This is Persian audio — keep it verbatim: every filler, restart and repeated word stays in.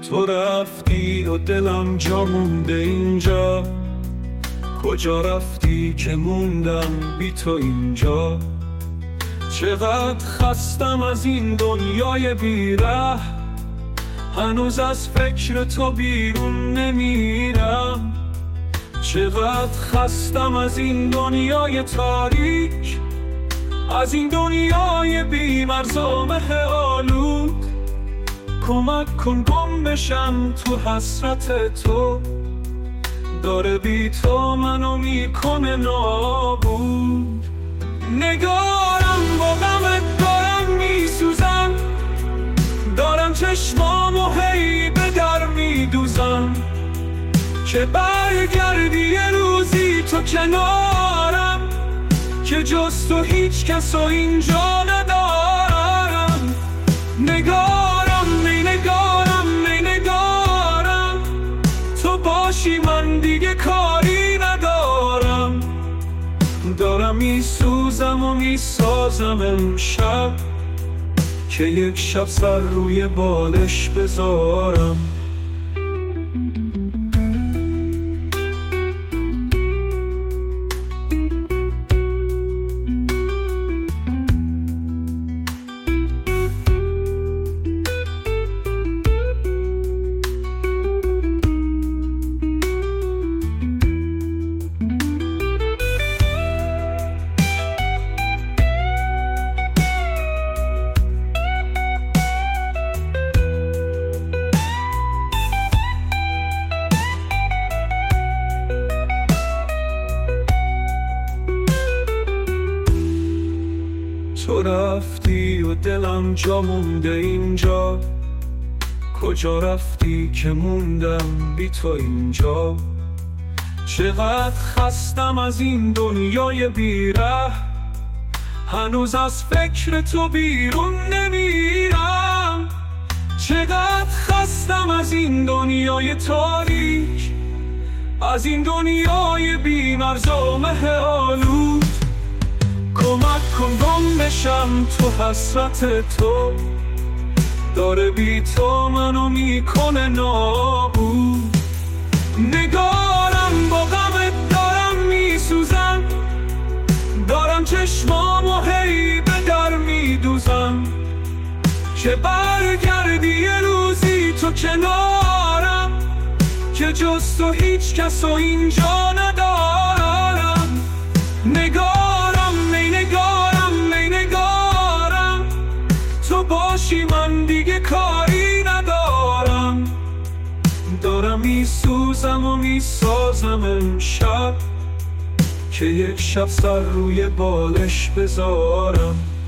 تو رفتی و دلم جا مونده اینجا، کجا رفتی که موندم بی تو اینجا. چقدر خستم از این دنیای بیره، هنوز از فکر تو بیرون نمیرم. چقدر خستم از این دنیای تاریک، از این دنیای بی مرز و مه آلود. کمک کن گم بشم تو حسرت تو، داره بی تو منو میکنه نابود. نگارم با غمت دارم میسوزم، دارم چشمامو هی به در میدوزم، که برگردی یه روزی تو کنارم، که جز تو هیچ کس رو اینجا ندارم. نگارم می نگارم می نگارم، تو باشی من دیگه کاری ندارم. دارم میسوزم و میسازم امشب، که یک شب سر روی بالش بذارم. تو رفتی و دلم جا مونده اینجا، کجا رفتی که موندم بی تو اینجا. چقدر خستم از این دنیای بیره، هنوز از فکر تو بیرون نمیرم. چقدر خستم از این دنیای تاریک، از این دنیای بی مرز و مه آلود. کمک کن گم بشم تو حسرت تو، داره بی تو منو میکنه نابود. نگارم با غمت دارم میسوزم، دارم چشمامو هی به در میدوزم، که برگردی یه روزی تو کنارم، که جز تو هیچ کس رو اینجا ندارم. نگارم می نگارم می نگارم، تو باشی من دیگه کاری ندارم. دارم میسوزم و میسازم امشب، که یک شب سر روی بالش بذارم.